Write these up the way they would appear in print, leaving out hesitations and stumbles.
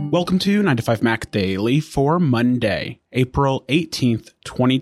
Welcome to 9 to 5 Mac Daily for Monday, April 18th,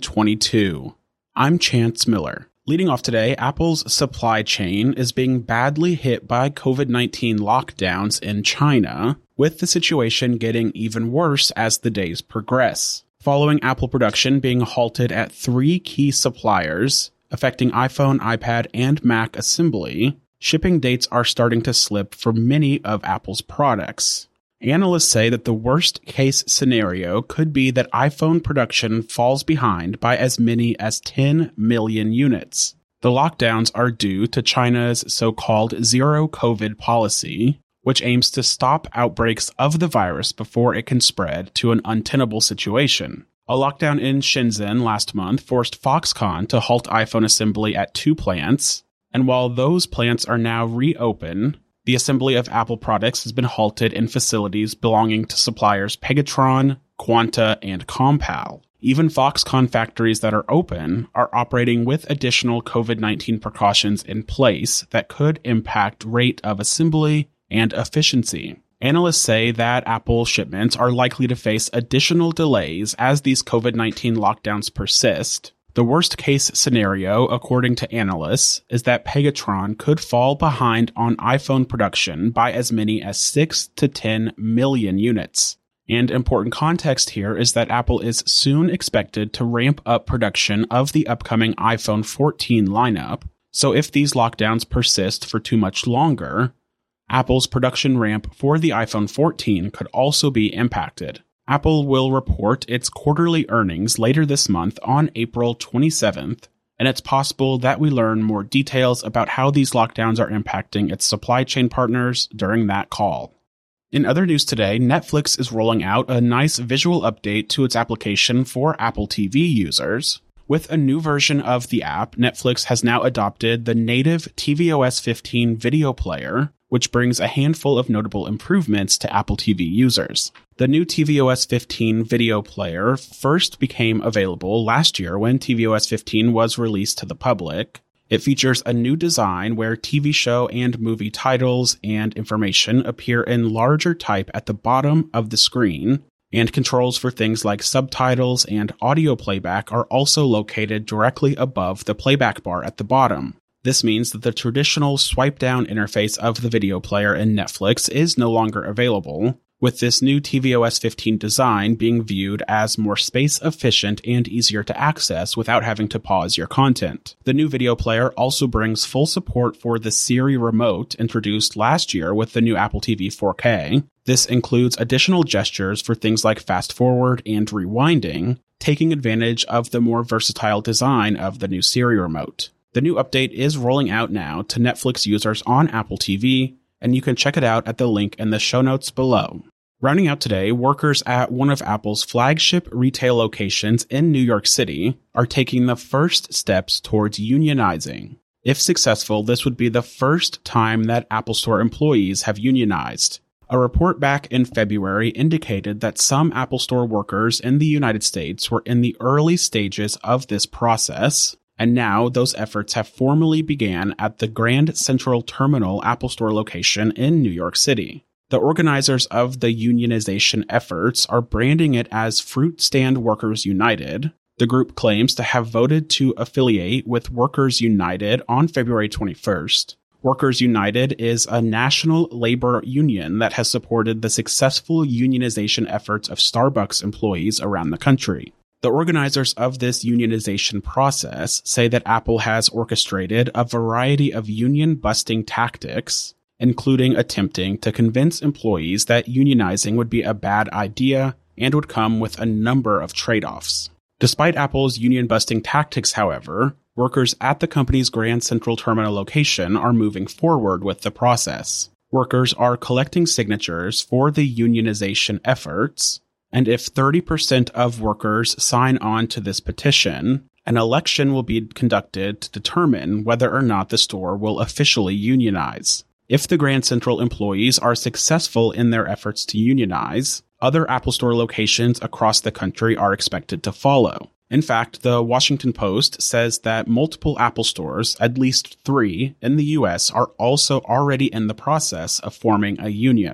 2022. I'm Chance Miller. Leading off today, Apple's supply chain is being badly hit by COVID-19 lockdowns in China, with the situation getting even worse as the days progress. Following Apple production being halted at 3 key suppliers, affecting iPhone, iPad, and Mac assembly, shipping dates are starting to slip for many of Apple's products. Analysts say that the worst-case scenario could be that iPhone production falls behind by as many as 10 million units. The lockdowns are due to China's so-called zero-COVID policy, which aims to stop outbreaks of the virus before it can spread to an untenable situation. A lockdown in Shenzhen last month forced Foxconn to halt iPhone assembly at 2 plants, and while those plants are now reopened, the assembly of Apple products has been halted in facilities belonging to suppliers Pegatron, Quanta, and Compal. Even Foxconn factories that are open are operating with additional COVID-19 precautions in place that could impact rate of assembly and efficiency. Analysts say that Apple shipments are likely to face additional delays as these COVID-19 lockdowns persist. The worst-case scenario, according to analysts, is that Pegatron could fall behind on iPhone production by as many as 6 to 10 million units. And important context here is that Apple is soon expected to ramp up production of the upcoming iPhone 14 lineup, so if these lockdowns persist for too much longer, Apple's production ramp for the iPhone 14 could also be impacted. Apple will report its quarterly earnings later this month on April 27th, and it's possible that we learn more details about how these lockdowns are impacting its supply chain partners during that call. In other news today, Netflix is rolling out a nice visual update to its application for Apple TV users. With a new version of the app, Netflix has now adopted the native tvOS 15 video player, which brings a handful of notable improvements to Apple TV users. The new tvOS 15 video player first became available last year when tvOS 15 was released to the public. It features a new design where TV show and movie titles and information appear in larger type at the bottom of the screen, and controls for things like subtitles and audio playback are also located directly above the playback bar at the bottom. This means that the traditional swipe-down interface of the video player in Netflix is no longer available, with this new tvOS 15 design being viewed as more space-efficient and easier to access without having to pause your content. The new video player also brings full support for the Siri remote introduced last year with the new Apple TV 4K. This includes additional gestures for things like fast-forward and rewinding, taking advantage of the more versatile design of the new Siri remote. The new update is rolling out now to Netflix users on Apple TV, and you can check it out at the link in the show notes below. Rounding out today, workers at one of Apple's flagship retail locations in New York City are taking the first steps towards unionizing. If successful, this would be the first time that Apple Store employees have unionized. A report back in February indicated that some Apple Store workers in the United States were in the early stages of this process, and now those efforts have formally began at the Grand Central Terminal Apple Store location in New York City. The organizers of the unionization efforts are branding it as Fruit Stand Workers United. The group claims to have voted to affiliate with Workers United on February 21st. Workers United is a national labor union that has supported the successful unionization efforts of Starbucks employees around the country. The organizers of this unionization process say that Apple has orchestrated a variety of union-busting tactics, including attempting to convince employees that unionizing would be a bad idea and would come with a number of trade-offs. Despite Apple's union-busting tactics, however, workers at the company's Grand Central Terminal location are moving forward with the process. Workers are collecting signatures for the unionization efforts, and if 30% of workers sign on to this petition, an election will be conducted to determine whether or not the store will officially unionize. If the Grand Central employees are successful in their efforts to unionize, other Apple Store locations across the country are expected to follow. In fact, the Washington Post says that multiple Apple stores, at least 3 in the US, are also already in the process of forming a union.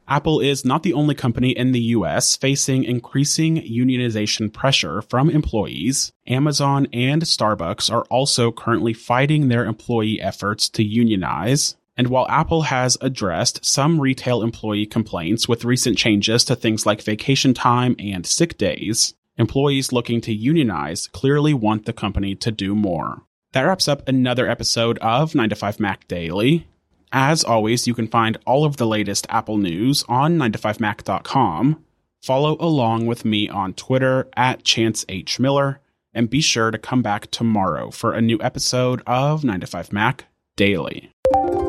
Apple is not the only company in the US facing increasing unionization pressure from employees. Amazon and Starbucks are also currently fighting their employee efforts to unionize. And while Apple has addressed some retail employee complaints with recent changes to things like vacation time and sick days, employees looking to unionize clearly want the company to do more. That wraps up another episode of 9to5Mac Daily. As always, you can find all of the latest Apple news on 9to5mac.com. Follow along with me on Twitter at Chance H. Miller, and be sure to come back tomorrow for a new episode of 9to5Mac Daily.